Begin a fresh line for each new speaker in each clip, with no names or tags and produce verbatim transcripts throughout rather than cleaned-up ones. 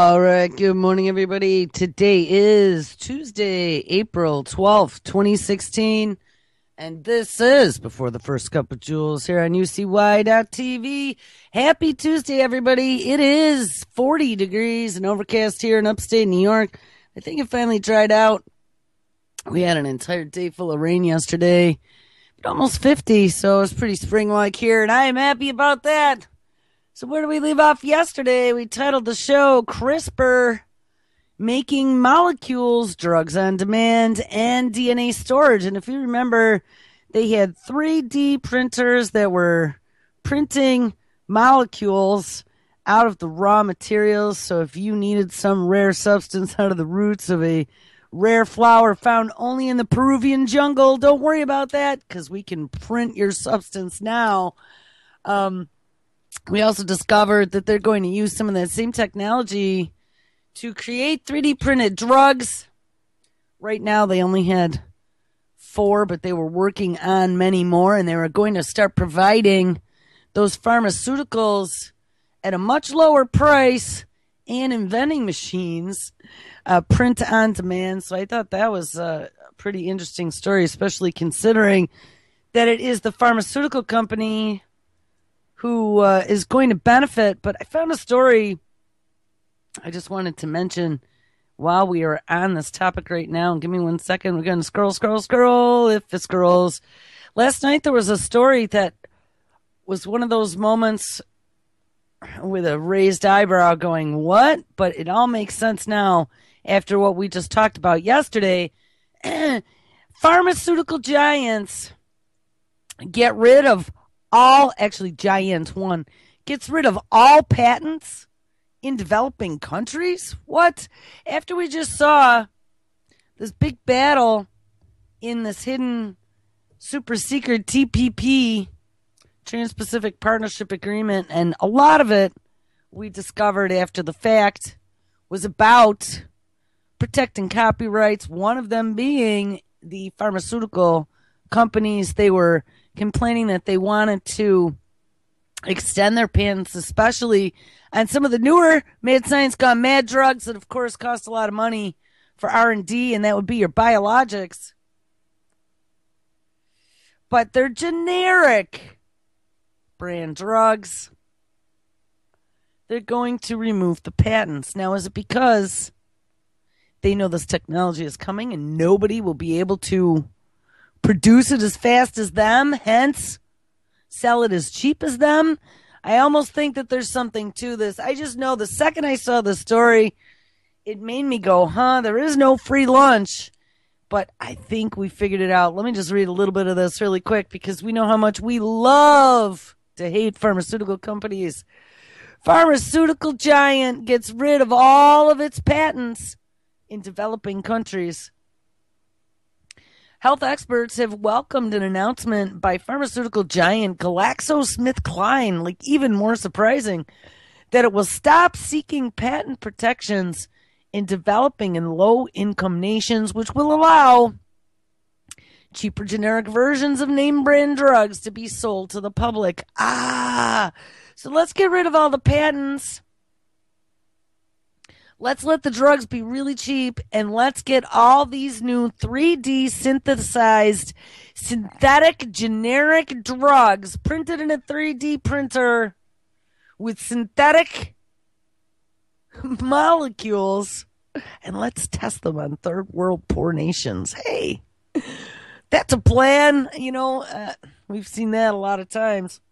All right, good morning, everybody. Today is Tuesday, April twelfth, twenty sixteen, and this is Before the First Cup of Jules here on U C Y dot T V. Happy Tuesday, everybody. It is forty degrees and overcast here in upstate New York. I think it finally dried out. We had an entire day full of rain yesterday, but almost fifty, so it's pretty spring-like here, and I am happy about that. So where do we leave off yesterday? We titled the show CRISPR, Making Molecules, Drugs on Demand, and D N A Storage. And if you remember, they had three D printers that were printing molecules out of the raw materials. So if you needed some rare substance out of the roots of a rare flower found only in the Peruvian jungle, don't worry about that because we can print your substance now. Um... We also discovered that they're going to use some of that same technology to create three D printed drugs. Right now, they only had four, but they were working on many more, and they were going to start providing those pharmaceuticals at a much lower price and in vending machines, uh, print on demand. So I thought that was a pretty interesting story, especially considering that it is the pharmaceutical company who uh, is going to benefit. But I found a story I just wanted to mention while we are on this topic right now. Give me one second. We're going to scroll, scroll, scroll, if it scrolls. Last night there was a story that was one of those moments with a raised eyebrow going, what? But it all makes sense now after what we just talked about yesterday. Pharmaceutical giants get rid of all, actually Giant One, gets rid of all patents in developing countries? What? After we just saw this big battle in this hidden super secret T P P, Trans-Pacific Partnership Agreement, and a lot of it we discovered after the fact was about protecting copyrights, one of them being the pharmaceutical companies. They were complaining that they wanted to extend their patents, especially on some of the newer mad science gone mad drugs that, of course, cost a lot of money for R and D, and that would be your biologics. But they're generic brand drugs. They're going to remove the patents. Now, is it because they know this technology is coming and nobody will be able to produce it as fast as them, hence sell it as cheap as them? I almost think that there's something to this. I just know the second I saw the story, it made me go, huh, there is no free lunch. But I think we figured it out. Let me just read a little bit of this really quick because we know how much we love to hate pharmaceutical companies. Pharmaceutical giant gets rid of all of its patents in developing countries. Health experts have welcomed an announcement by pharmaceutical giant GlaxoSmithKline, like even more surprising, that it will stop seeking patent protections in developing and low-income nations, which will allow cheaper generic versions of name-brand drugs to be sold to the public. Ah, so let's get rid of all the patents. Let's let the drugs be really cheap, and let's get all these new three D synthesized synthetic generic drugs printed in a three D printer with synthetic molecules, and let's test them on third world poor nations. Hey, that's a plan. You know, uh, we've seen that a lot of times.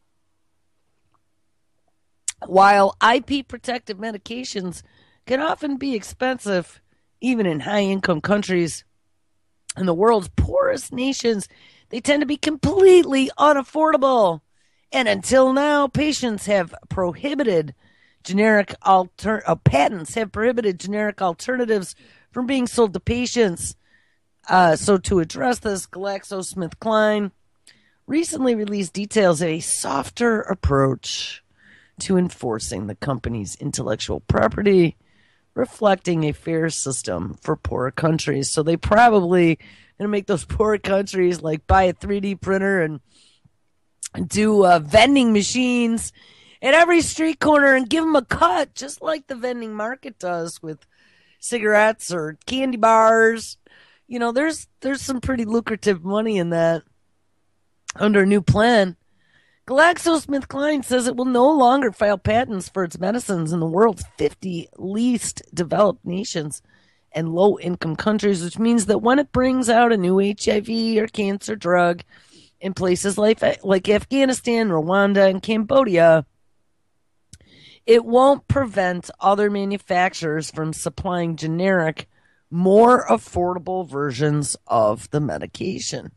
While I P protected medications can often be expensive, even in high-income countries. In the world's poorest nations, they tend to be completely unaffordable. And until now, patients have prohibited generic alter- uh, patents have prohibited generic alternatives from being sold to patients. Uh, so to address this, GlaxoSmithKline recently released details of a softer approach to enforcing the company's intellectual property, reflecting a fair system for poorer countries. So they probably going to make those poor countries like buy a three D printer and do uh, vending machines at every street corner and give them a cut, just like the vending market does with cigarettes or candy bars. You know, there's there's some pretty lucrative money in that under a new plan. GlaxoSmithKline says it will no longer file patents for its medicines in the world's fifty least developed nations and low-income countries, which means that when it brings out a new H I V or cancer drug in places like, like Afghanistan, Rwanda, and Cambodia, it won't prevent other manufacturers from supplying generic, more affordable versions of the medication.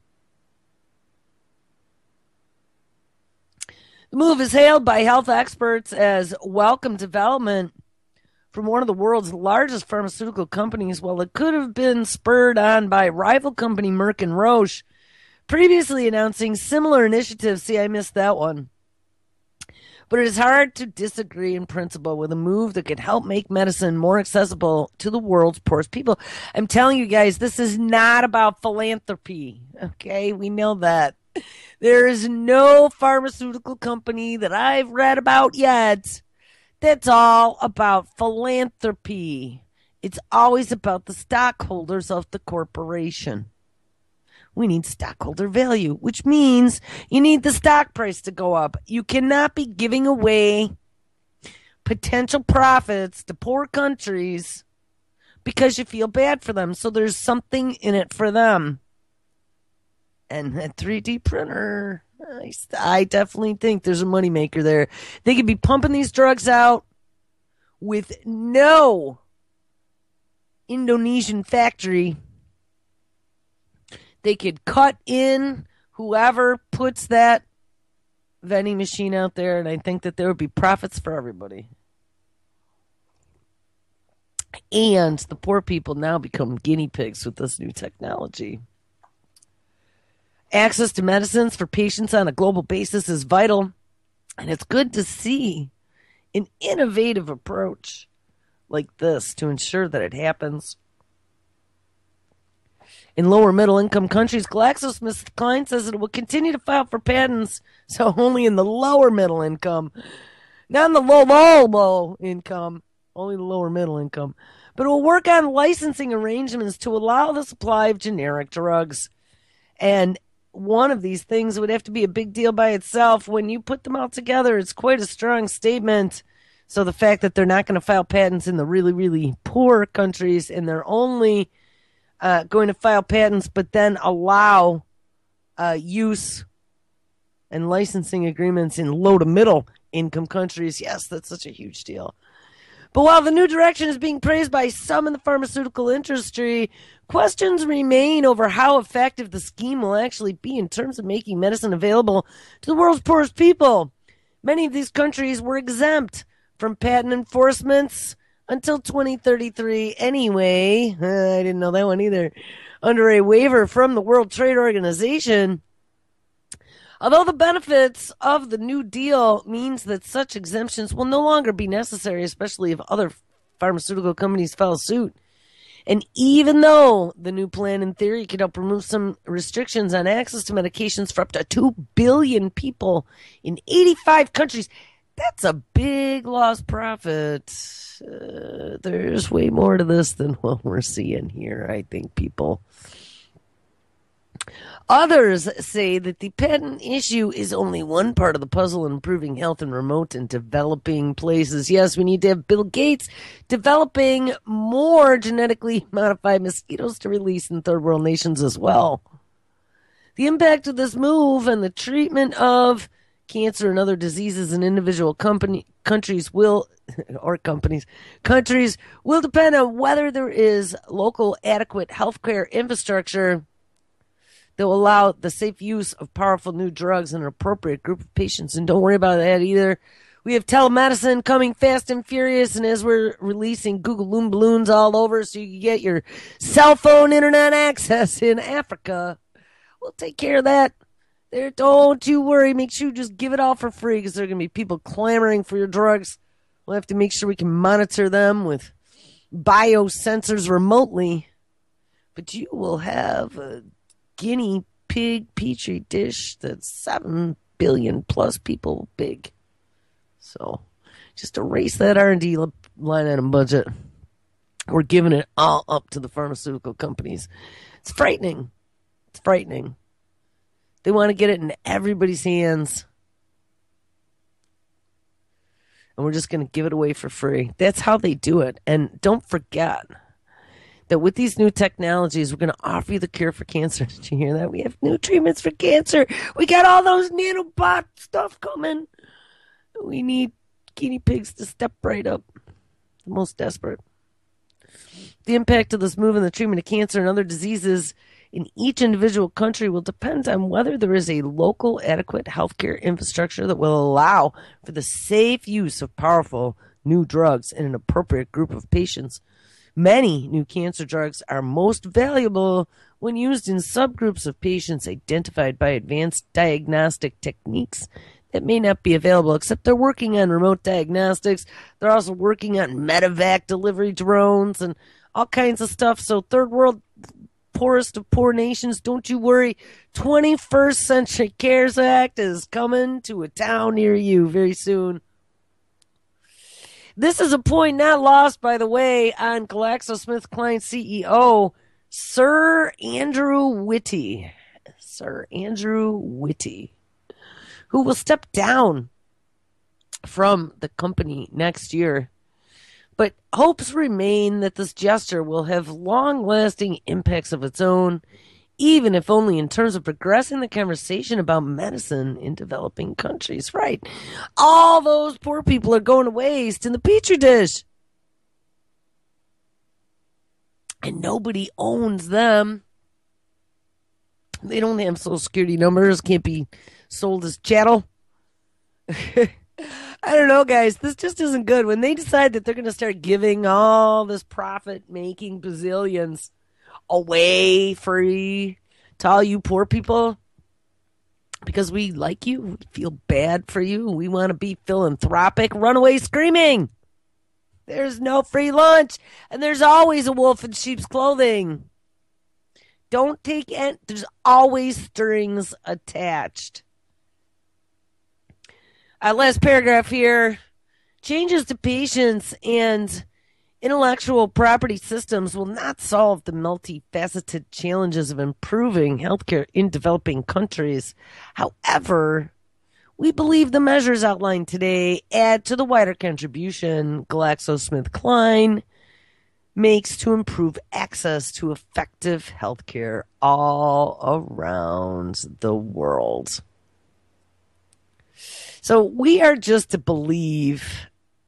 The move is hailed by health experts as welcome development from one of the world's largest pharmaceutical companies, while it could have been spurred on by rival company Merck and Roche, previously announcing similar initiatives. See, I missed that one. But it is hard to disagree in principle with a move that could help make medicine more accessible to the world's poorest people. I'm telling you guys, this is not about philanthropy, okay? We know that. There is no pharmaceutical company that I've read about yet that's all about philanthropy. It's always about the stockholders of the corporation. We need stockholder value, which means you need the stock price to go up. You cannot be giving away potential profits to poor countries because you feel bad for them. So there's something in it for them. And that three D printer, I, I definitely think there's a moneymaker there. They could be pumping these drugs out with no Indonesian factory. They could cut in whoever puts that vending machine out there, and I think that there would be profits for everybody. And the poor people now become guinea pigs with this new technology. Access to medicines for patients on a global basis is vital, and it's good to see an innovative approach like this to ensure that it happens. In lower middle income countries, GlaxoSmithKline says it will continue to file for patents, so only in the lower middle income, not in the low, low, low income, only the lower middle income. But it will work on licensing arrangements to allow the supply of generic drugs. And one of these things would have to be a big deal by itself. When you put them all together, it's quite a strong statement. So the fact that they're not going to file patents in the really, really poor countries, and they're only uh, going to file patents but then allow uh, use and licensing agreements in low to middle income countries, yes, that's such a huge deal. But while the new direction is being praised by some in the pharmaceutical industry, questions remain over how effective the scheme will actually be in terms of making medicine available to the world's poorest people. Many of these countries were exempt from patent enforcements until twenty thirty-three anyway. Uh, I didn't know that one either. Under a waiver from the World Trade Organization. Although the benefits of the New Deal means that such exemptions will no longer be necessary, especially if other pharmaceutical companies follow suit. And even though the new plan in theory could help remove some restrictions on access to medications for up to two billion people in eighty-five countries, that's a big lost profit. Uh, there's way more to this than what we're seeing here, I think, people. Others say that the patent issue is only one part of the puzzle in improving health in remote and developing places. Yes, we need to have Bill Gates developing more genetically modified mosquitoes to release in third world nations as well. The impact of this move and the treatment of cancer and other diseases in individual company, countries will, or companies, countries will depend on whether there is local adequate healthcare infrastructure that will allow the safe use of powerful new drugs in an appropriate group of patients. And don't worry about that either. We have telemedicine coming fast and furious, and as we're releasing Google Loom balloons all over so you can get your cell phone internet access in Africa, we'll take care of that. There, don't you worry. Make sure you just give it all for free, because there are going to be people clamoring for your drugs. We'll have to make sure we can monitor them with biosensors remotely. But you will have a guinea pig petri dish that's seven billion plus people big. So just erase that R and D line item budget. We're giving it all up to the pharmaceutical companies. It's frightening. It's frightening. They want to get it in everybody's hands. And we're just going to give it away for free. That's how they do it. And don't forget that with these new technologies, we're going to offer you the cure for cancer. Did you hear that? We have new treatments for cancer. We got all those nanobot stuff coming. We need guinea pigs to step right up. The most desperate. The impact of this move in the treatment of cancer and other diseases in each individual country will depend on whether there is a local adequate healthcare infrastructure that will allow for the safe use of powerful new drugs in an appropriate group of patients. Many new cancer drugs are most valuable when used in subgroups of patients identified by advanced diagnostic techniques that may not be available, except they're working on remote diagnostics. They're also working on medevac delivery drones and all kinds of stuff. So third world, poorest of poor nations, don't you worry. twenty-first Century Cares Act is coming to a town near you very soon. This is a point not lost, by the way, on GlaxoSmithKline C E O, Sir Andrew Whitty. Sir Andrew Whitty, who will step down from the company next year. But hopes remain that this gesture will have long-lasting impacts of its own, even if only in terms of progressing the conversation about medicine in developing countries. Right. All those poor people are going to waste in the Petri dish. And nobody owns them. They don't have Social Security numbers, can't be sold as chattel. I don't know, guys. This just isn't good. When they decide that they're going to start giving all this profit-making bazillions away free to all you poor people because we like you, we feel bad for you, we want to be philanthropic, run away screaming. There's no free lunch, and there's always a wolf in sheep's clothing. Don't take it. There's always strings attached. Uh, last paragraph here. Changes to patients and intellectual property systems will not solve the multifaceted challenges of improving healthcare in developing countries. However, we believe the measures outlined today add to the wider contribution GlaxoSmithKline makes to improve access to effective healthcare all around the world. So we are just to believe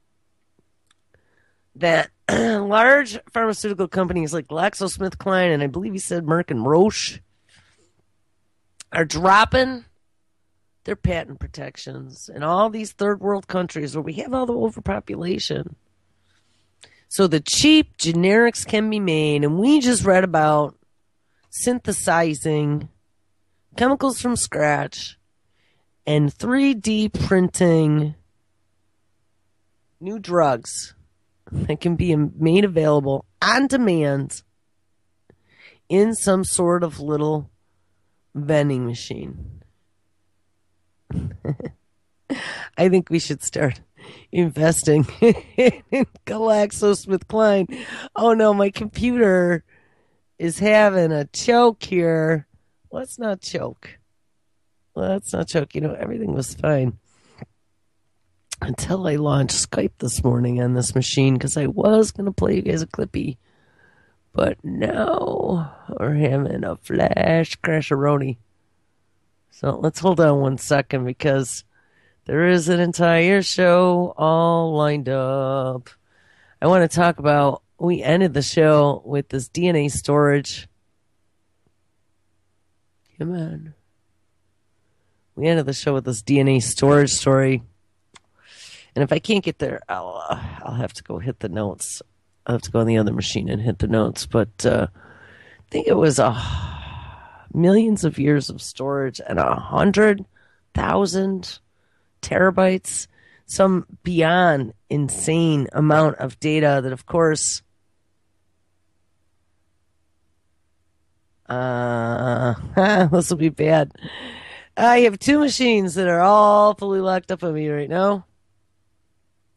that large pharmaceutical companies like GlaxoSmithKline, and I believe he said Merck and Roche, are dropping their patent protections in all these third world countries where we have all the overpopulation. So the cheap generics can be made, and we just read about synthesizing chemicals from scratch and three D printing new drugs that can be made available on demand in some sort of little vending machine. I think we should start investing in GlaxoSmithKline. Oh no, my computer is having a choke here. Let's not choke. Let's not choke. You know, everything was fine until I launched Skype this morning on this machine because I was going to play you guys a clippy. But now we're having a flash crasheroni. So let's hold on one second because there is an entire show all lined up. I want to talk about, we ended the show with this D N A storage. Come on. We ended the show with this D N A storage story. And if I can't get there, I'll uh, I'll have to go hit the notes. I'll have to go on the other machine and hit the notes. But uh, I think it was uh, millions of years of storage and a hundred thousand terabytes, some beyond insane amount of data that, of course, uh, this will be bad. I have two machines that are all fully locked up on me right now.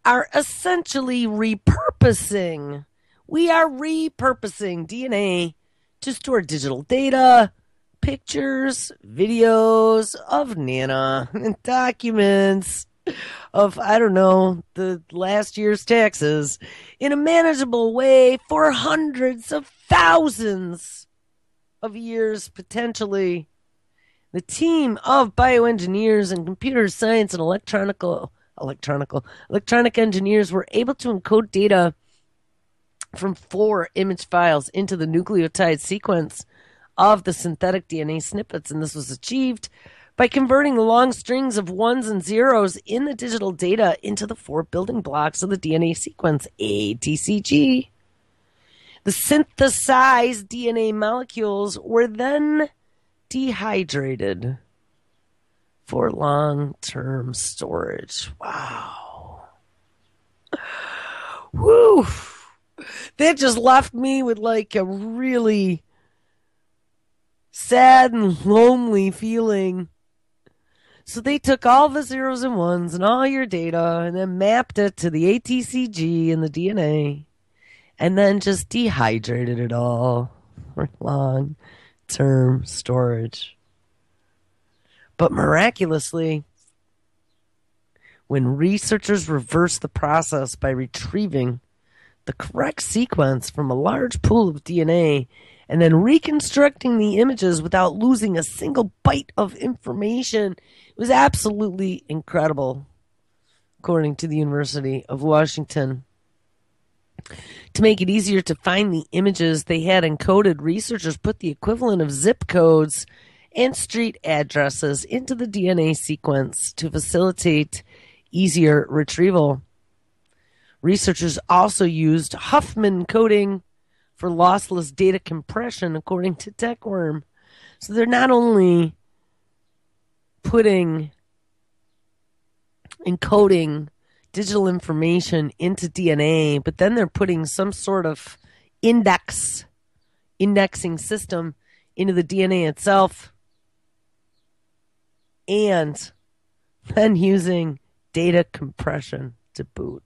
are essentially repurposing. We are repurposing D N A to store digital data, pictures, videos of Nana, and documents of, I don't know, the last year's taxes in a manageable way for hundreds of thousands of years, potentially. The team of bioengineers and computer science and electronical, electronical, electronic engineers were able to encode data from four image files into the nucleotide sequence of the synthetic D N A snippets, and this was achieved by converting the long strings of ones and zeros in the digital data into the four building blocks of the D N A sequence, A T C G. The synthesized D N A molecules were then dehydrated for long-term storage. Wow. Woo! That just left me with like a really sad and lonely feeling. So they took all the zeros and ones and all your data and then mapped it to the A T C G and the D N A and then just dehydrated it all for long-term storage. But miraculously, when researchers reversed the process by retrieving the correct sequence from a large pool of D N A and then reconstructing the images without losing a single byte of information, it was absolutely incredible, according to the University of Washington. To make it easier to find the images they had encoded, researchers put the equivalent of zip codes and street addresses into the D N A sequence to facilitate easier retrieval. Researchers also used Huffman coding for lossless data compression, according to TechWorm. So they're not only putting, encoding digital information into D N A, but then they're putting some sort of index, indexing system into the D N A itself, and then using data compression to boot.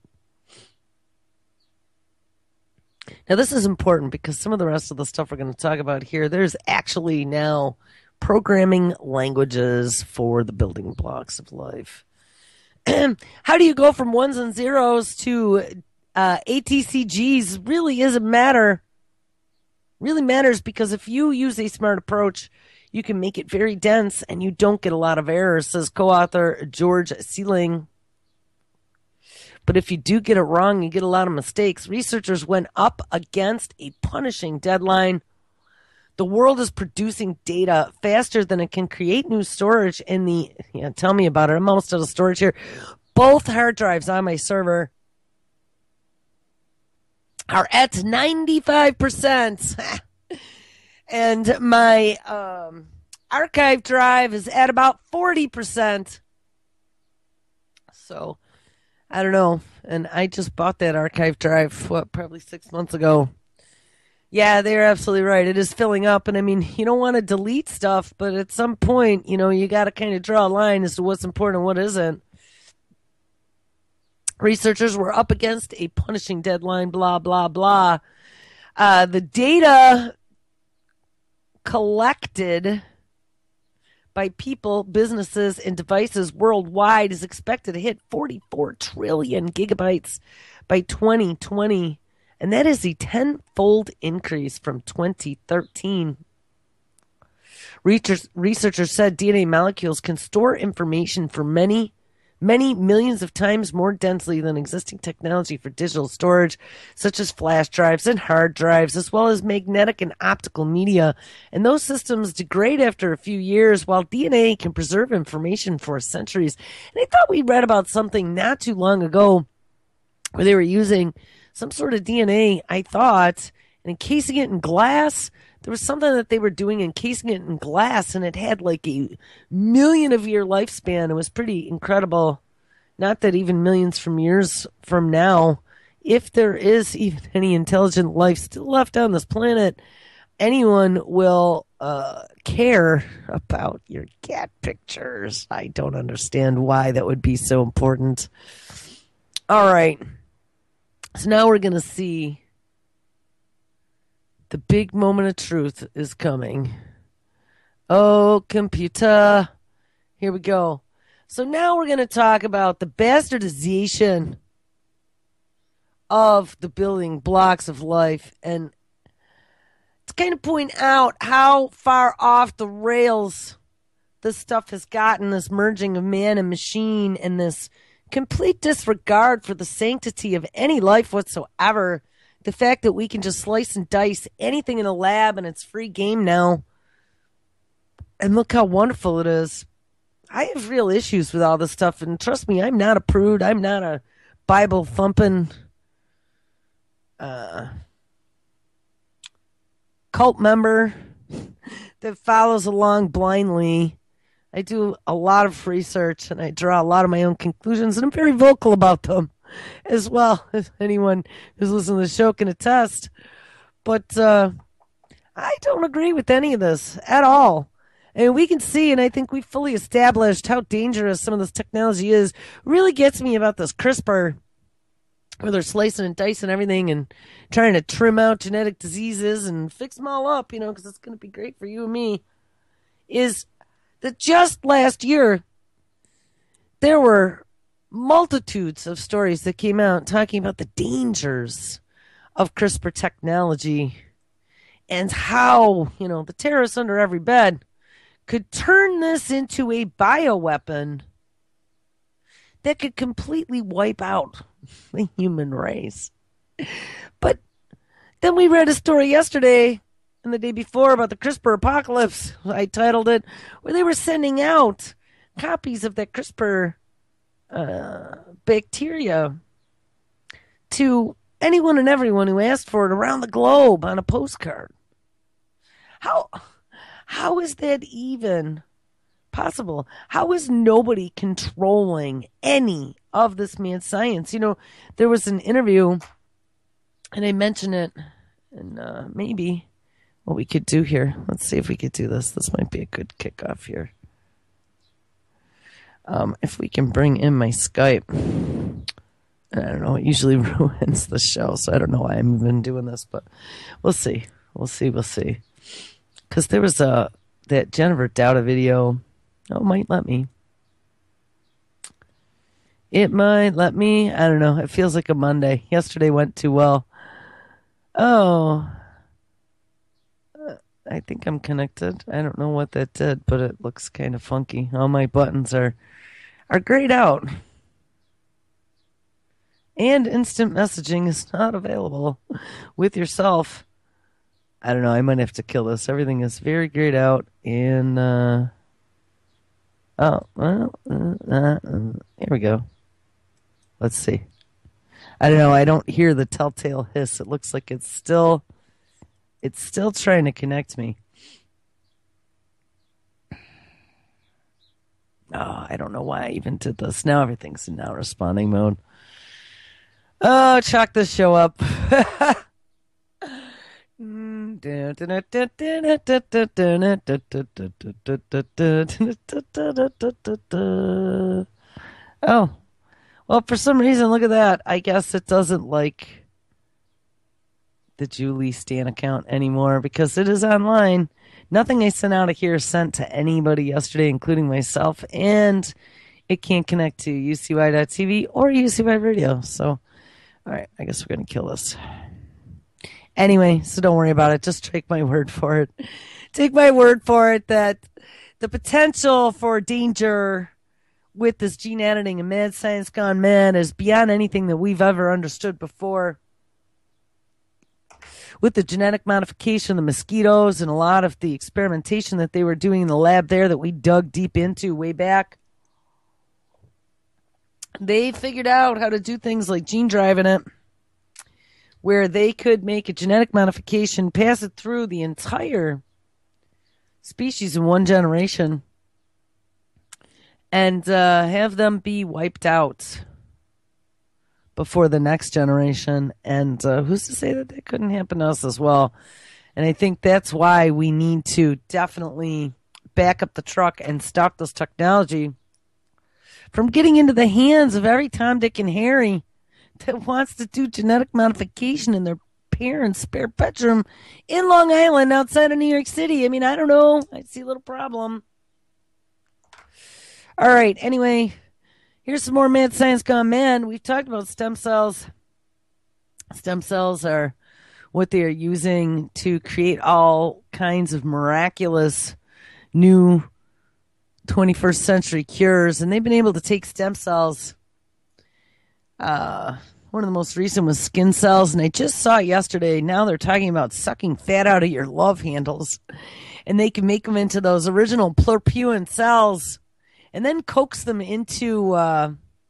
Now, this is important because some of the rest of the stuff we're going to talk about here, there's actually now programming languages for the building blocks of life. How do you go from ones and zeros to uh, A T C Gs really isn't matter. Really matters because if you use a smart approach, you can make it very dense and you don't get a lot of errors, says co-author George Seeling. But if you do get it wrong, you get a lot of mistakes. Researchers went up against a punishing deadline. The world is producing data faster than it can create new storage in the, yeah, tell me about it. I'm almost out of storage here. Both hard drives on my server are at ninety-five percent. And my um, archive drive is at about forty percent. So, I don't know. And I just bought that archive drive, what, probably six months ago. Yeah, they're absolutely right. It is filling up. And I mean, you don't want to delete stuff, but at some point, you know, you got to kind of draw a line as to what's important and what isn't. Researchers were up against a punishing deadline, blah, blah, blah. Uh, the data collected by people, businesses, and devices worldwide is expected to hit forty-four trillion gigabytes by twenty twenty. And that is a tenfold increase from twenty thirteen. Researchers, researchers said D N A molecules can store information for many, many millions of times more densely than existing technology for digital storage, such as flash drives and hard drives, as well as magnetic and optical media. And those systems degrade after a few years, while D N A can preserve information for centuries. And I thought we read about something not too long ago where they were using some sort of D N A, I thought, and encasing it in glass. There was something that they were doing, encasing it in glass, and it had like a million of year lifespan. It was pretty incredible. Not that even millions from years from now, if there is even any intelligent life still left on this planet, anyone will uh, care about your cat pictures. I don't understand why that would be so important. All right. So now we're going to see the big moment of truth is coming. Oh, computer. Here we go. So now we're going to talk about the bastardization of the building blocks of life, and to kind of point out how far off the rails this stuff has gotten, this merging of man and machine, and this complete disregard for the sanctity of any life whatsoever. The fact that we can just slice and dice anything in a lab and it's free game now. And look how wonderful it is. I have real issues with all this stuff, and trust me, I'm not a prude. I'm not a Bible thumping uh, cult member that follows along blindly. I do a lot of research, and I draw a lot of my own conclusions, and I'm very vocal about them as well, as anyone who's listening to the show can attest. But uh, I don't agree with any of this at all. And we can see, and I think we've fully established how dangerous some of this technology is. Really gets me about this CRISPR, where they're slicing and dicing everything and trying to trim out genetic diseases and fix them all up, you know, because it's going to be great for you and me, is that just last year, there were multitudes of stories that came out talking about the dangers of CRISPR technology and how, you know, the terrorists under every bed could turn this into a bioweapon that could completely wipe out the human race. But then we read a story yesterday and the day before about the CRISPR apocalypse, I titled it, where they were sending out copies of that CRISPR uh, bacteria to anyone and everyone who asked for it around the globe on a postcard. How... How is that even possible? How is nobody controlling any of this man's science? You know, there was an interview, and I mentioned it, and uh, maybe what we could do here. Let's see if we could do this. This might be a good kickoff here. Um, if we can bring in my Skype. I don't know. It usually ruins the show, so I don't know why I'm even doing this, but we'll see. We'll see. We'll see. Because there was a that Jennifer Dowda video. Oh, it might let me. It might let me. I don't know. It feels like a Monday. Yesterday went too well. Oh. Uh, I think I'm connected. I don't know what that did, but it looks kind of funky. All my buttons are, are grayed out. And instant messaging is not available with yourself. I don't know. I might have to kill this. Everything is very grayed out. And, uh, oh, well, uh, uh, uh, here we go. Let's see. I don't know. I don't hear the telltale hiss. It looks like it's still, it's still trying to connect me. Oh, I don't know why I even did this. Now everything's in now responding mode. Oh, chalk this show up. Oh, well, for some reason, look at that. I guess it doesn't like the Julie Stan account anymore because it is online. Nothing I sent out of here is sent to anybody yesterday, including myself, and it can't connect to U C Y dot T V or U C Y Radio. So, all right, I guess we're going to kill this. Anyway, so don't worry about it. Just take my word for it. Take my word for it that the potential for danger with this gene editing and mad science gone mad is beyond anything that we've ever understood before. With the genetic modification, the mosquitoes, and a lot of the experimentation that they were doing in the lab there that we dug deep into way back, they figured out how to do things like gene driving it, where they could make a genetic modification, pass it through the entire species in one generation, and uh, have them be wiped out before the next generation. And uh, who's to say that that couldn't happen to us as well? And I think that's why we need to definitely back up the truck and stop this technology from getting into the hands of every Tom, Dick, and Harry that wants to do genetic modification in their parents' spare bedroom in Long Island outside of New York City. I mean, I don't know. I see a little problem. All right. Anyway, here's some more mad science gone mad. We've talked about stem cells. Stem cells are what they are using to create all kinds of miraculous new twenty-first century cures. And they've been able to take stem cells. Uh, one of the most recent was skin cells. And I just saw it yesterday. Now they're talking about sucking fat out of your love handles. And they can make them into those original pluripotent cells. And then coax them into, uh,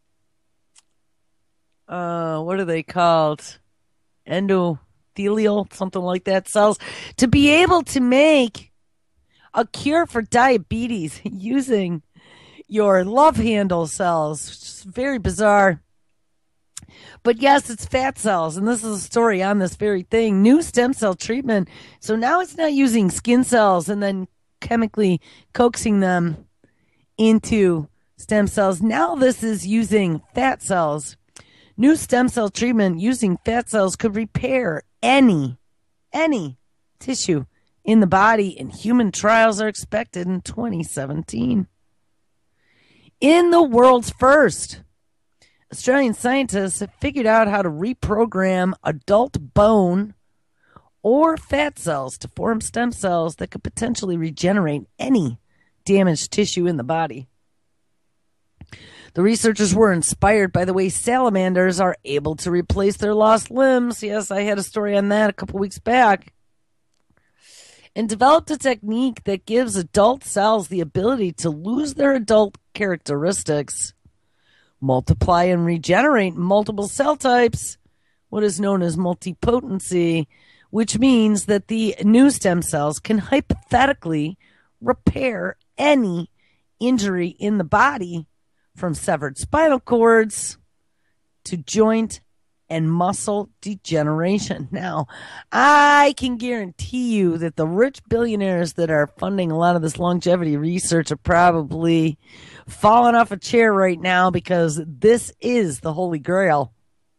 uh, what are they called? Endothelial, something like that, cells. To be able to make a cure for diabetes using your love handle cells. Which is very bizarre. But yes, it's fat cells. And this is a story on this very thing. New stem cell treatment. So now it's not using skin cells and then chemically coaxing them into stem cells. Now this is using fat cells. New stem cell treatment using fat cells could repair any, any tissue in the body, and human trials are expected in twenty seventeen. In the world's first, Australian scientists have figured out how to reprogram adult bone or fat cells to form stem cells that could potentially regenerate any damaged tissue in the body. The researchers were inspired by the way salamanders are able to replace their lost limbs. Yes, I had a story on that a couple weeks back. And developed a technique that gives adult cells the ability to lose their adult characteristics, multiply and regenerate multiple cell types, what is known as multipotency, which means that the new stem cells can hypothetically repair any injury in the body, from severed spinal cords to joint and muscle degeneration. Now, I can guarantee you that the rich billionaires that are funding a lot of this longevity research are probably falling off a chair right now, because this is the Holy Grail.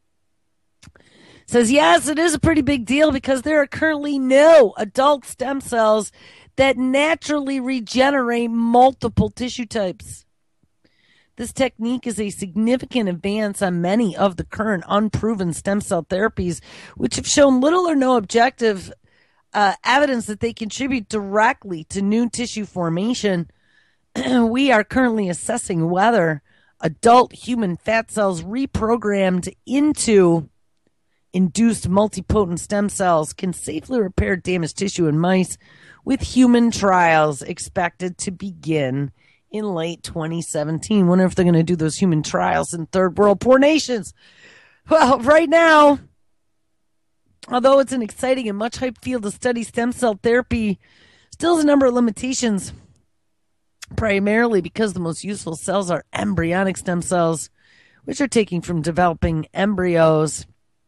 Says, yes, it is a pretty big deal because there are currently no adult stem cells that naturally regenerate multiple tissue types. This technique is a significant advance on many of the current unproven stem cell therapies, which have shown little or no objective uh, evidence that they contribute directly to new tissue formation. We are currently assessing whether adult human fat cells reprogrammed into induced multipotent stem cells can safely repair damaged tissue in mice, with human trials expected to begin in late twenty seventeen. Wonder if they're going to do those human trials in third world poor nations. Well, right now, although it's an exciting and much hyped field to study, stem cell therapy still has a number of limitations, primarily because the most useful cells are embryonic stem cells, which are taken from developing embryos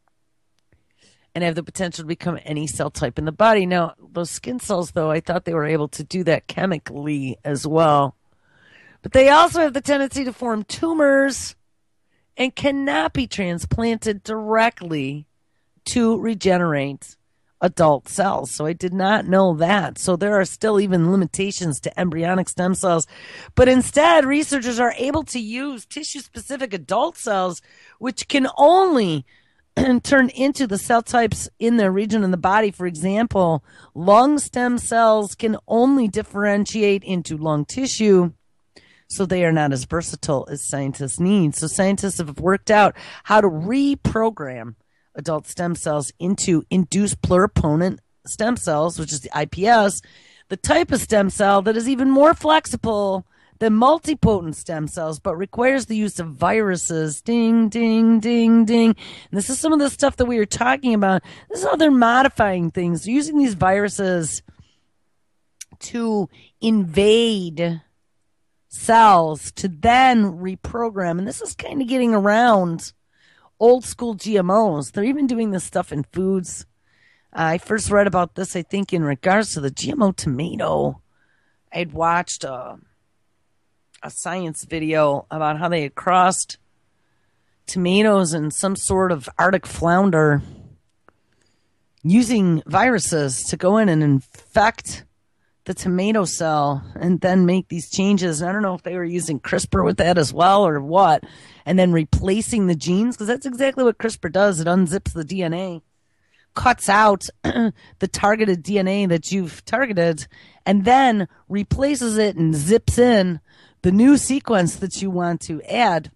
and have the potential to become any cell type in the body. Now, those skin cells, though, I thought they were able to do that chemically as well. But they also have the tendency to form tumors and cannot be transplanted directly to regenerate adult cells. So I did not know that. So there are still even limitations to embryonic stem cells. But instead, researchers are able to use tissue-specific adult cells, which can only turn into the cell types in their region in the body. For example, lung stem cells can only differentiate into lung tissue, so they are not as versatile as scientists need. So scientists have worked out how to reprogram adult stem cells into induced pluripotent stem cells, which is the I P S, the type of stem cell that is even more flexible than multipotent stem cells, but requires the use of viruses. Ding, ding, ding, ding. And this is some of the stuff that we were talking about. This is how they're modifying things. They're using these viruses to invade cells to then reprogram. And this is kind of getting around old school G M Os. They're even doing this stuff in foods. Uh, I first read about this, I think, in regards to the G M O tomato. I'd watched uh, a science video about how they had crossed tomatoes and some sort of Arctic flounder using viruses to go in and infect the tomato cell and then make these changes. And I don't know if they were using CRISPR with that as well or what, and then replacing the genes, because that's exactly what CRISPR does. It unzips the D N A, cuts out the targeted D N A that you've targeted, and then replaces it and zips in the new sequence that you want to add.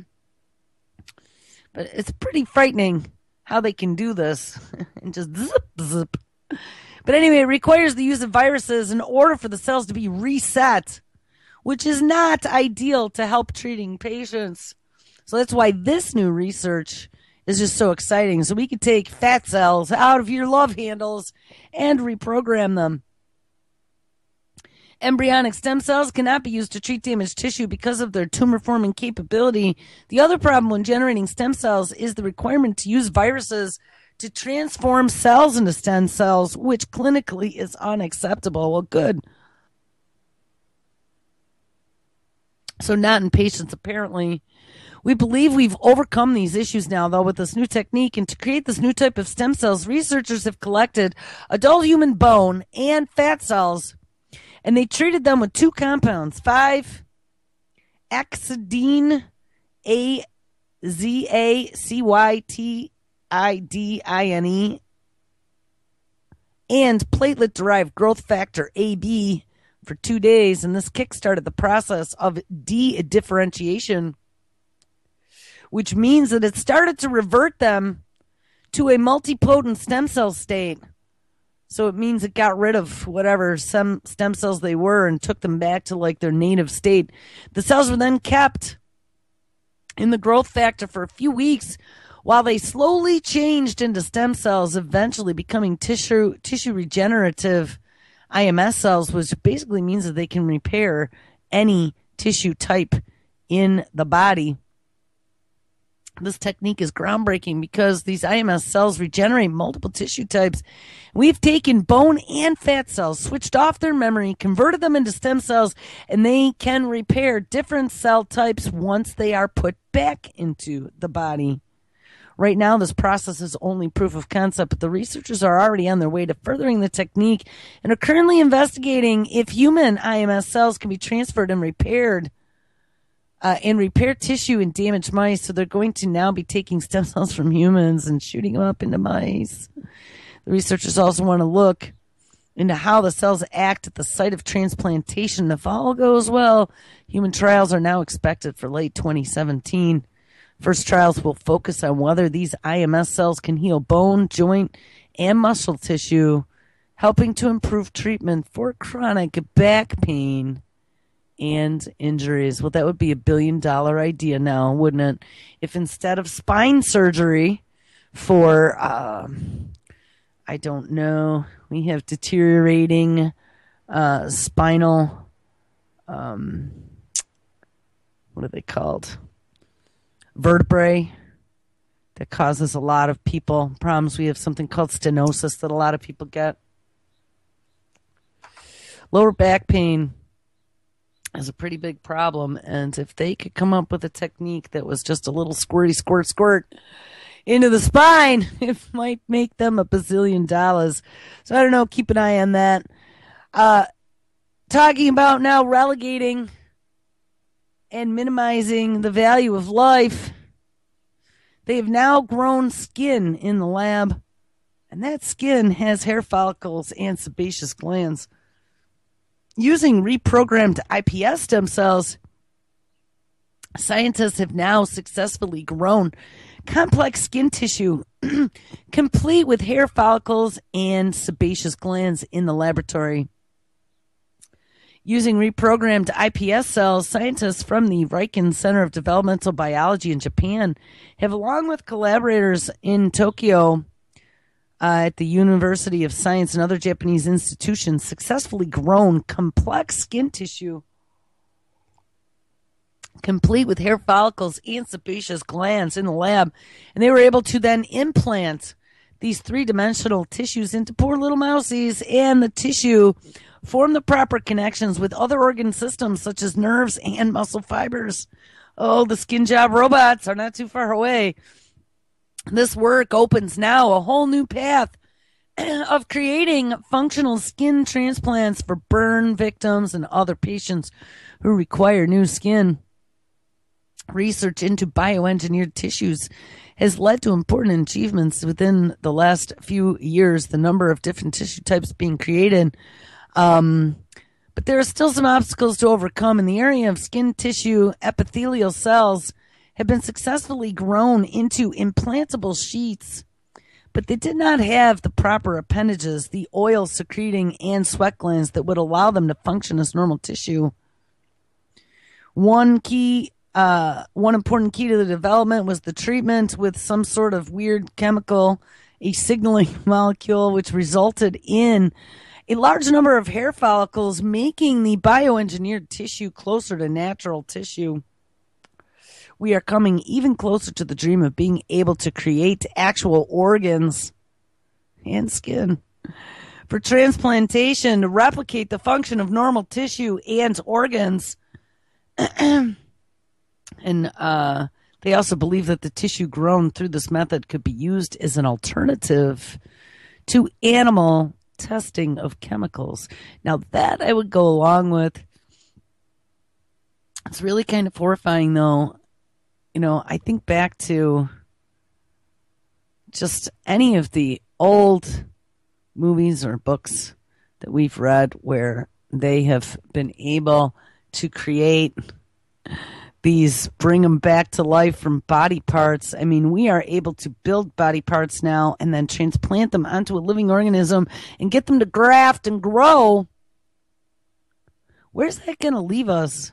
But it's pretty frightening how they can do this and just zip, zip. But anyway, it requires the use of viruses in order for the cells to be reset, which is not ideal to help treating patients. So that's why this new research is just so exciting. So we can take fat cells out of your love handles and reprogram them. Embryonic stem cells cannot be used to treat damaged tissue because of their tumor-forming capability. The other problem when generating stem cells is the requirement to use viruses to transform cells into stem cells, which clinically is unacceptable. Well, good. So not in patients, apparently. We believe we've overcome these issues now, though, with this new technique. And to create this new type of stem cells, researchers have collected adult human bone and fat cells, and they treated them with two compounds, five axidine, A Z A C Y T I D I N E, and platelet-derived growth factor, A B, for two days. And this kickstarted the process of de-differentiation, which means that it started to revert them to a multipotent stem cell state. So it means it got rid of whatever some stem cells they were and took them back to like their native state. The cells were then kept in the growth factor for a few weeks while they slowly changed into stem cells, eventually becoming tissue tissue regenerative I M S cells, which basically means that they can repair any tissue type in the body. This technique is groundbreaking because these I M S cells regenerate multiple tissue types. We've taken bone and fat cells, switched off their memory, converted them into stem cells, and they can repair different cell types once they are put back into the body. Right now, this process is only proof of concept, but the researchers are already on their way to furthering the technique and are currently investigating if human I M S cells can be transferred and repaired Uh, and repair tissue in damaged mice. So they're going to now be taking stem cells from humans and shooting them up into mice. The researchers also want to look into how the cells act at the site of transplantation. If all goes well, human trials are now expected for late twenty seventeen. First trials will focus on whether these I M S cells can heal bone, joint, and muscle tissue, helping to improve treatment for chronic back pain and injuries. Well, that would be a billion dollar idea now, wouldn't it? If instead of spine surgery for, um, I don't know, we have deteriorating uh, spinal, um, what are they called? Vertebrae that causes a lot of people problems. We have something called stenosis that a lot of people get. Lower back pain is a pretty big problem, and if they could come up with a technique that was just a little squirty squirt squirt into the spine, it might make them a bazillion dollars. So I don't know, keep an eye on that. Uh, talking about now relegating and minimizing the value of life, they have now grown skin in the lab, and that skin has hair follicles and sebaceous glands. Using reprogrammed I P S stem cells, scientists have now successfully grown complex skin tissue complete with hair follicles and sebaceous glands in the laboratory. Using reprogrammed I P S cells, scientists from the Riken Center of Developmental Biology in Japan have, along with collaborators in Tokyo, Uh, at the University of Science and other Japanese institutions, successfully grown complex skin tissue complete with hair follicles and sebaceous glands in the lab. And they were able to then implant these three-dimensional tissues into poor little mousies, and the tissue formed the proper connections with other organ systems such as nerves and muscle fibers. Oh, the skin job robots are not too far away. This work opens now a whole new path of creating functional skin transplants for burn victims and other patients who require new skin. Research into bioengineered tissues has led to important achievements within the last few years, the number of different tissue types being created. Um, but there are still some obstacles to overcome. In the area of skin tissue, epithelial cells have been successfully grown into implantable sheets, but they did not have the proper appendages, the oil secreting and sweat glands that would allow them to function as normal tissue. One key Uh, one important key to the development was the treatment with some sort of weird chemical, a signaling molecule, which resulted in a large number of hair follicles, making the bioengineered tissue closer to natural tissue. We are coming even closer to the dream of being able to create actual organs and skin for transplantation to replicate the function of normal tissue and organs. And uh, they also believe that the tissue grown through this method could be used as an alternative to animal testing of chemicals. Now, that I would go along with. It's really kind of horrifying, though. You know, I think back to just any of the old movies or books that we've read where they have been able to create these, bring them back to life from body parts. I mean, we are able to build body parts now and then transplant them onto a living organism and get them to graft and grow. Where's that going to leave us?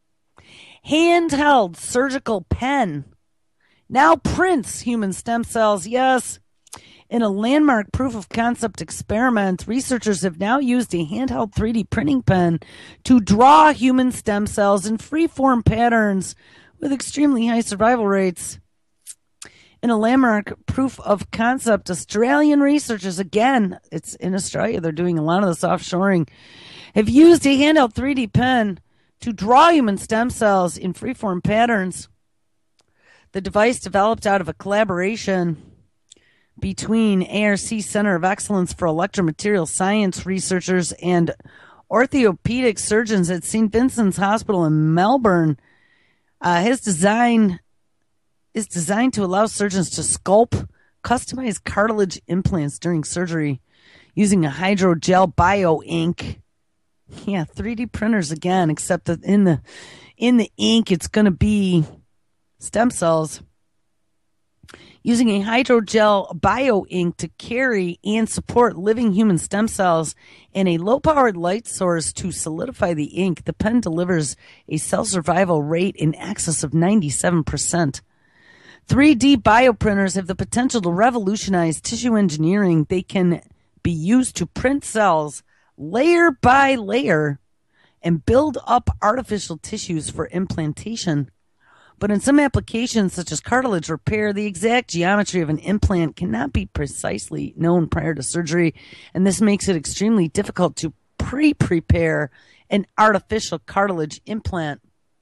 Handheld surgical pen now prints human stem cells. Yes. In a landmark proof of concept experiment, researchers have now used a handheld three D printing pen to draw human stem cells in free-form patterns with extremely high survival rates. In a landmark proof of concept, Australian researchers, again, it's in Australia, they're doing a lot of this offshoring, have used a handheld three D pen to draw human stem cells in free-form patterns. The device, developed out of a collaboration between A R C Center of Excellence for Electromaterial Science researchers and orthopedic surgeons at Saint Vincent's Hospital in Melbourne, uh, his design is designed to allow surgeons to sculpt customized cartilage implants during surgery using a hydrogel bio ink. Yeah, three D printers again, except that in the in the ink it's going to be stem cells. Using a hydrogel bio ink to carry and support living human stem cells and a low-powered light source to solidify the ink, the pen delivers a cell survival rate in excess of ninety-seven percent. three D bioprinters have the potential to revolutionize tissue engineering. They can be used to print cells layer by layer and build up artificial tissues for implantation. But in some applications, such as cartilage repair, the exact geometry of an implant cannot be precisely known prior to surgery, and this makes it extremely difficult to pre-prepare an artificial cartilage implant.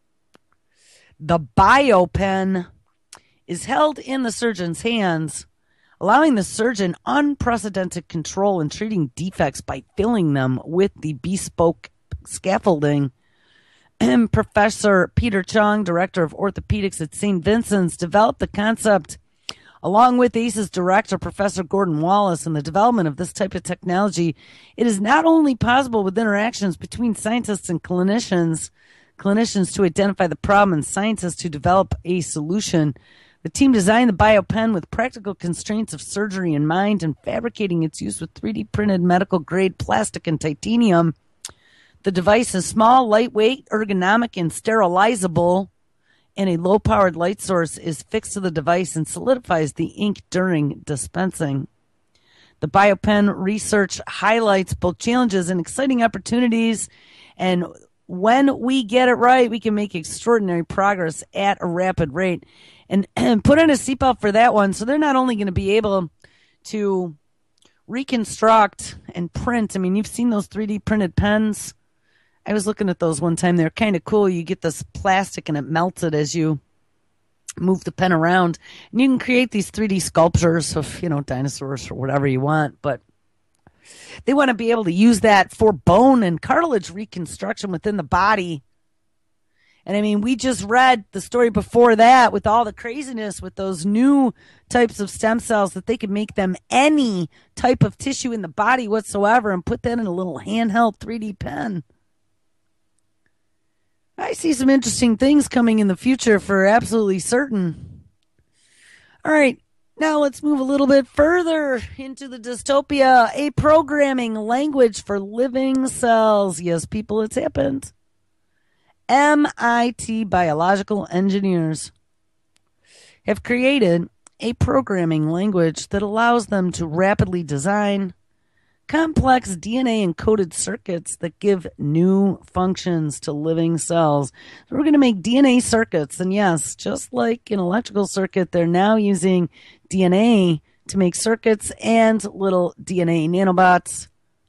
The BioPen is held in the surgeon's hands, allowing the surgeon unprecedented control in treating defects by filling them with the bespoke scaffolding. Professor Peter Chung, director of orthopedics at Saint Vincent's, developed the concept along with A C E's director, Professor Gordon Wallace, in the development of this type of technology. It is not only possible with interactions between scientists and clinicians, clinicians to identify the problem and scientists to develop a solution. The team designed the BioPen with practical constraints of surgery in mind and fabricating its use with three D printed medical grade plastic and titanium. The device is small, lightweight, ergonomic, and sterilizable, and a low-powered light source is fixed to the device and solidifies the ink during dispensing. The BioPen research highlights both challenges and exciting opportunities, and when we get it right, we can make extraordinary progress at a rapid rate. And, and put in a seatbelt for that one, so they're not only going to be able to reconstruct and print. I mean, you've seen those three D printed pens. I was looking at those one time. They're kind of cool. You get this plastic and it melts it as you move the pen around. And you can create these three D sculptures of, you know, dinosaurs or whatever you want. But they want to be able to use that for bone and cartilage reconstruction within the body. And I mean, we just read the story before that with all the craziness with those new types of stem cells that they could make them any type of tissue in the body whatsoever and put that in a little handheld three D pen. I see some interesting things coming in the future for absolutely certain. All right, now let's move a little bit further into the dystopia. A programming language for living cells. Yes, people, it's happened. M I T biological engineers have created a programming language that allows them to rapidly design complex D N A encoded circuits that give new functions to living cells. So we're going to make D N A circuits, and yes, just like an electrical circuit, they're now using D N A to make circuits and little D N A nanobots.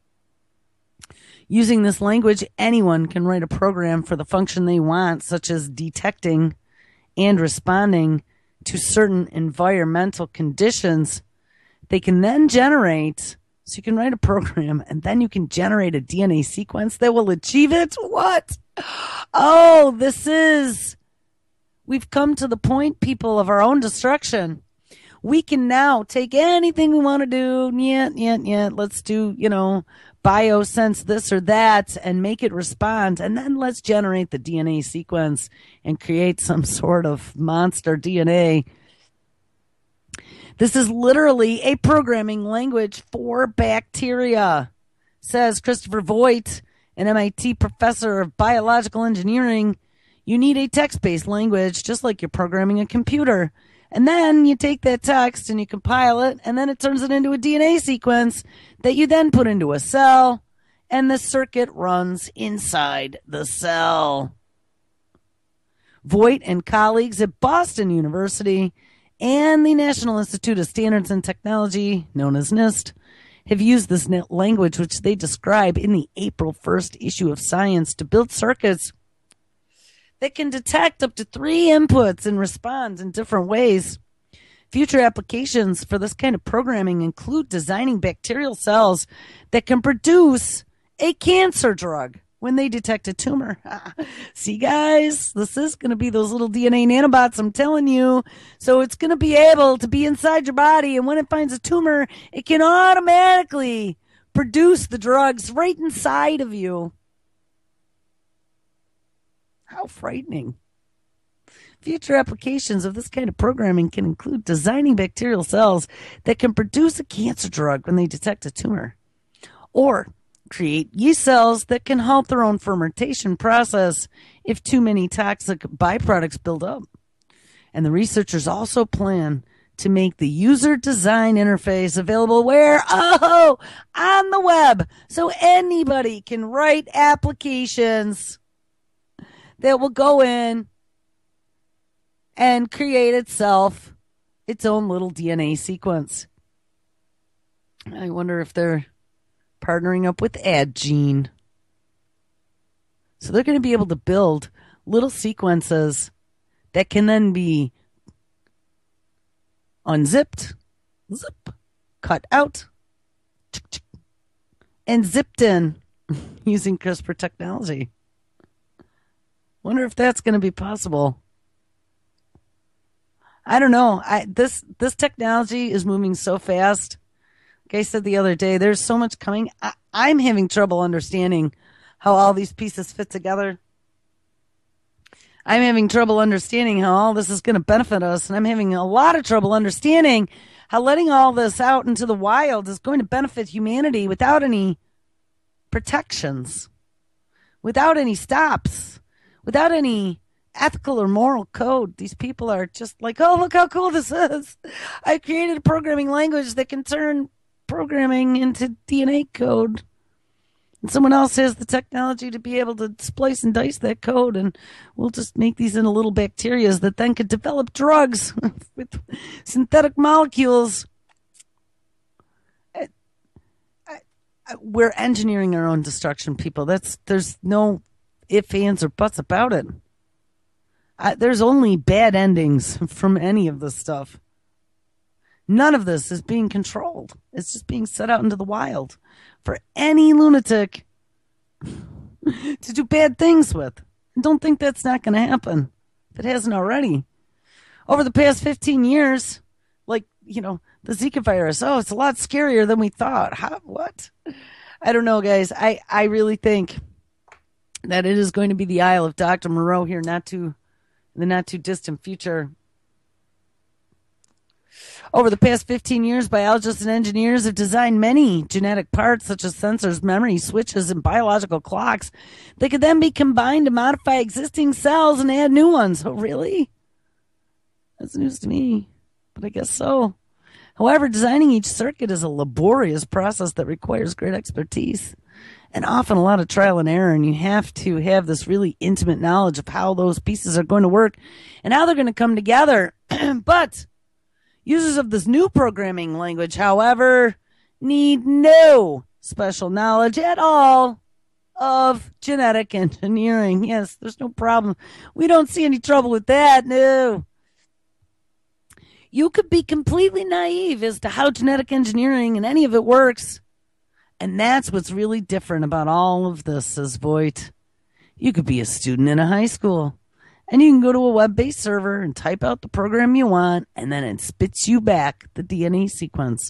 Using this language, anyone can write a program for the function they want, such as detecting and responding to certain environmental conditions. They can then generate, so you can write a program, and then you can generate a D N A sequence that will achieve it. What? Oh, this is, we've come to the point, people, of our own destruction. We can now take anything we want to do. Yeah, yeah, yeah. Let's do, you know, biosense this or that and make it respond. And then let's generate the D N A sequence and create some sort of monster D N A. This is literally a programming language for bacteria, says Christopher Voigt, an M I T professor of biological engineering. You need a text-based language, just like you're programming a computer. And then you take that text and you compile it, and then it turns it into a D N A sequence that you then put into a cell, and the circuit runs inside the cell. Voigt and colleagues at Boston University and the National Institute of Standards and Technology, known as NIST, have used this language, which they describe in the April first issue of Science, to build circuits that can detect up to three inputs and respond in different ways. Future applications for this kind of programming include designing bacterial cells that can produce a cancer drug when they detect a tumor. See, guys, this is going to be those little D N A nanobots, I'm telling you. So it's going to be able to be inside your body, and when it finds a tumor, it can automatically produce the drugs right inside of you. How frightening. Future applications of this kind of programming can include designing bacterial cells that can produce a cancer drug when they detect a tumor, or create yeast cells that can halt their own fermentation process if too many toxic byproducts build up. And the researchers also plan to make the user design interface available where? Oh, on the web, so anybody can write applications that will go in and create itself its own little D N A sequence. I wonder if they're partnering up with Adgene. So they're going to be able to build little sequences that can then be unzipped, zip, cut out, and zipped in using CRISPR technology. Wonder if that's going to be possible. I don't know. I, this this technology is moving so fast. Like I said the other day, there's so much coming. I, I'm having trouble understanding how all these pieces fit together. I'm having trouble understanding how all this is going to benefit us, and I'm having a lot of trouble understanding how letting all this out into the wild is going to benefit humanity without any protections, without any stops, without any ethical or moral code. These people are just like, oh, look how cool this is. I created a programming language that can turn programming into D N A code. And someone else has the technology to be able to splice and dice that code, and we'll just make these into little bacteria that then could develop drugs with synthetic molecules. I, I, we're engineering our own destruction, people. That's there's no ifs, ands, or buts about it. I, there's only bad endings from any of this stuff. None of this is being controlled. It's just being set out into the wild for any lunatic to do bad things with. And don't think that's not going to happen if it hasn't already. Over the past fifteen years, like, you know, the Zika virus, oh, it's a lot scarier than we thought. How, what? I don't know, guys. I, I really think that it is going to be the Isle of Doctor Moreau here, not too, in the not too distant future. Over the past fifteen years, biologists and engineers have designed many genetic parts, such as sensors, memory, switches, and biological clocks, that could then be combined to modify existing cells and add new ones. Oh, really? That's news to me, but I guess so. However, designing each circuit is a laborious process that requires great expertise and often a lot of trial and error, and you have to have this really intimate knowledge of how those pieces are going to work and how they're going to come together. But users of this new programming language, however, need no special knowledge at all of genetic engineering. Yes, there's no problem. We don't see any trouble with that, no. You could be completely naive as to how genetic engineering and any of it works. And that's what's really different about all of this, says Voigt. You could be a student in a high school, and you can go to a web-based server and type out the program you want, and then it spits you back the D N A sequence.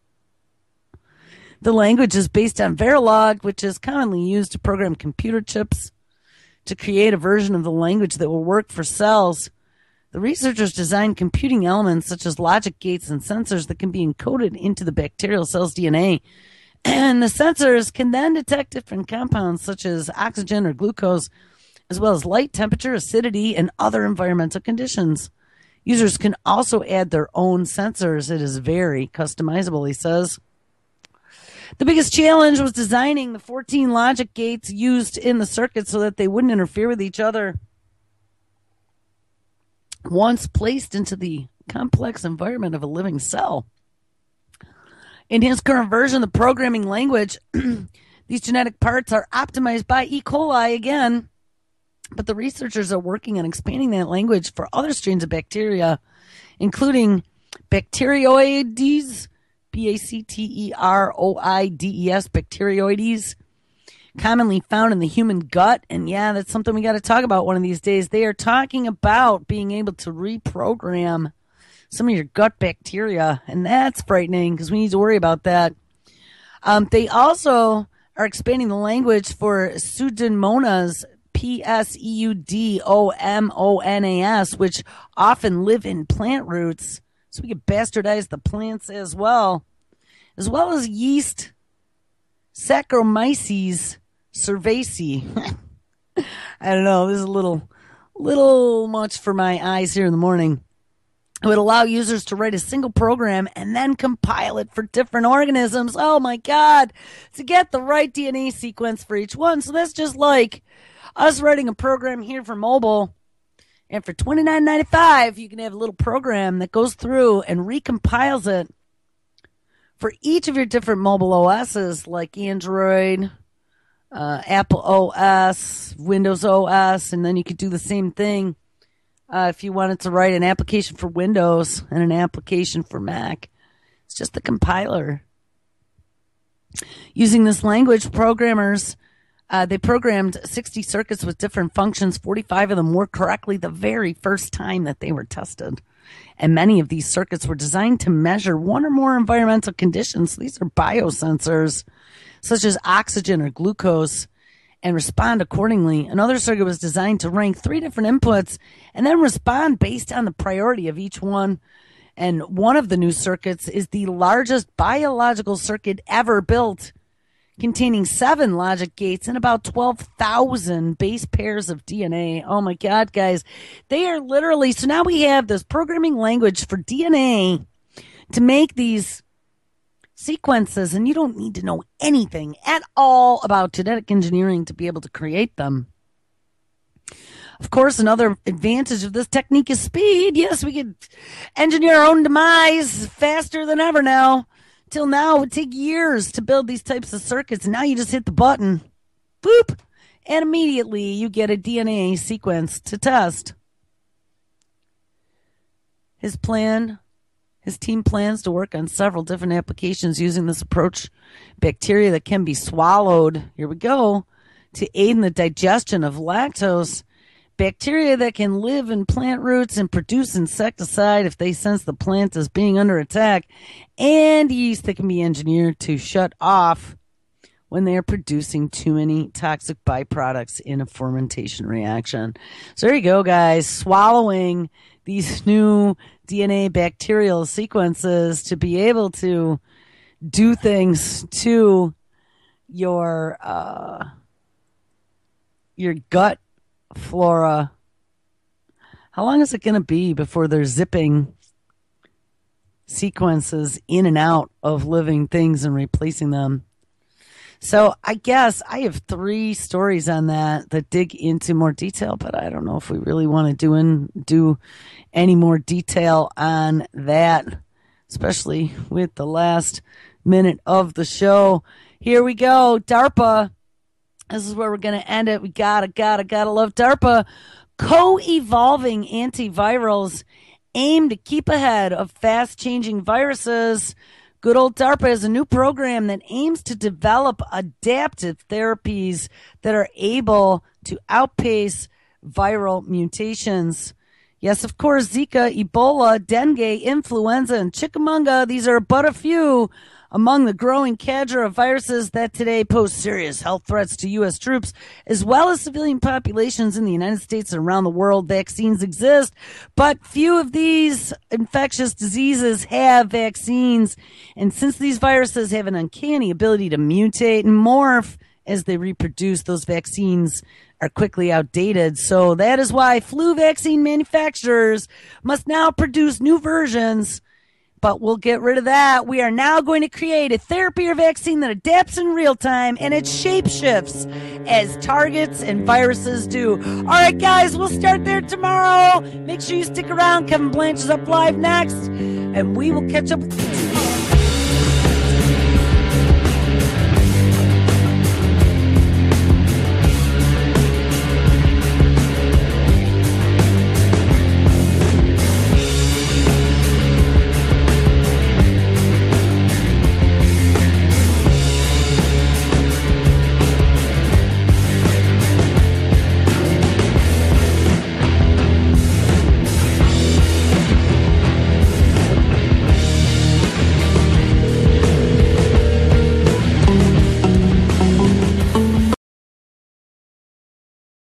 The language is based on Verilog, which is commonly used to program computer chips to create a version of the language that will work for cells. The researchers designed computing elements such as logic gates and sensors that can be encoded into the bacterial cell's D N A. And the sensors can then detect different compounds such as oxygen or glucose, as well as light, temperature, acidity, and other environmental conditions. Users can also add their own sensors. It is very customizable, he says. The biggest challenge was designing the fourteen logic gates used in the circuit so that they wouldn't interfere with each other. Once placed into the complex environment of a living cell. In his current version, the programming language, these genetic parts are optimized by E. coli again, but the researchers are working on expanding that language for other strains of bacteria, including Bacteroides, B A C T E R O I D E S, Bacteroides, commonly found in the human gut. And yeah, that's something we got to talk about one of these days. They are talking about being able to reprogram some of your gut bacteria, and that's frightening because we need to worry about that. Um, they also are expanding the language for Pseudomonas, P S E U D O M O N A S, which often live in plant roots, so we can bastardize the plants as well, as well as yeast Saccharomyces cerevisiae. I don't know, this is a little, little much for my eyes here in the morning. It would allow users to write a single program and then compile it for different organisms. Oh my God, to get the right D N A sequence for each one. So that's just like us writing a program here for mobile. And for twenty-nine ninety-five, you can have a little program that goes through and recompiles it for each of your different mobile O Ss, like Android, uh, Apple O S, Windows O S, and then you could do the same thing uh, if you wanted to write an application for Windows and an application for Mac. It's just the compiler. Using this language, programmers Uh, they programmed sixty circuits with different functions. forty-five of them worked correctly the very first time that they were tested. And many of these circuits were designed to measure one or more environmental conditions. These are biosensors, such as oxygen or glucose, and respond accordingly. Another circuit was designed to rank three different inputs and then respond based on the priority of each one. And one of the new circuits is the largest biological circuit ever built, containing seven logic gates and about twelve thousand base pairs of D N A. Oh my God, guys. They are literally, so now we have this programming language for D N A to make these sequences, and you don't need to know anything at all about genetic engineering to be able to create them. Of course, another advantage of this technique is speed. Yes, we could engineer our own demise faster than ever now. Till now, it would take years to build these types of circuits. And now you just hit the button, boop, and immediately you get a D N A sequence to test. His plan, his team plans to work on several different applications using this approach. Bacteria that can be swallowed, here we go, to aid in the digestion of lactose. Bacteria that can live in plant roots and produce insecticide if they sense the plant is being under attack, and yeast that can be engineered to shut off when they are producing too many toxic byproducts in a fermentation reaction. So there you go, guys, swallowing these new D N A bacterial sequences to be able to do things to your uh, your gut flora. How long is it going to be before they're zipping sequences in and out of living things and replacing them? So I guess I have three stories on that that dig into more detail, but I don't know if we really want to do in, do any more detail on that, especially with the last minute of the show. Here we go. DARPA. This is where we're going to end it. We gotta, gotta, gotta love DARPA. Co-evolving antivirals aim to keep ahead of fast-changing viruses. Good old DARPA is a new program that aims to develop adaptive therapies that are able to outpace viral mutations. Yes, of course, Zika, Ebola, dengue, influenza, and chickamauga, these are but a few among the growing cadre of viruses that today pose serious health threats to U S troops, as well as civilian populations in the United States and around the world. Vaccines exist, but few of these infectious diseases have vaccines. And since these viruses have an uncanny ability to mutate and morph as they reproduce, those vaccines are quickly outdated. So that is why flu vaccine manufacturers must now produce new versions. But we'll get rid of that. We are now going to create a therapy or vaccine that adapts in real time, and it shapeshifts as targets and viruses do. All right, guys, we'll start there tomorrow. Make sure you stick around. Kevin Blanche is up live next, and we will catch up with you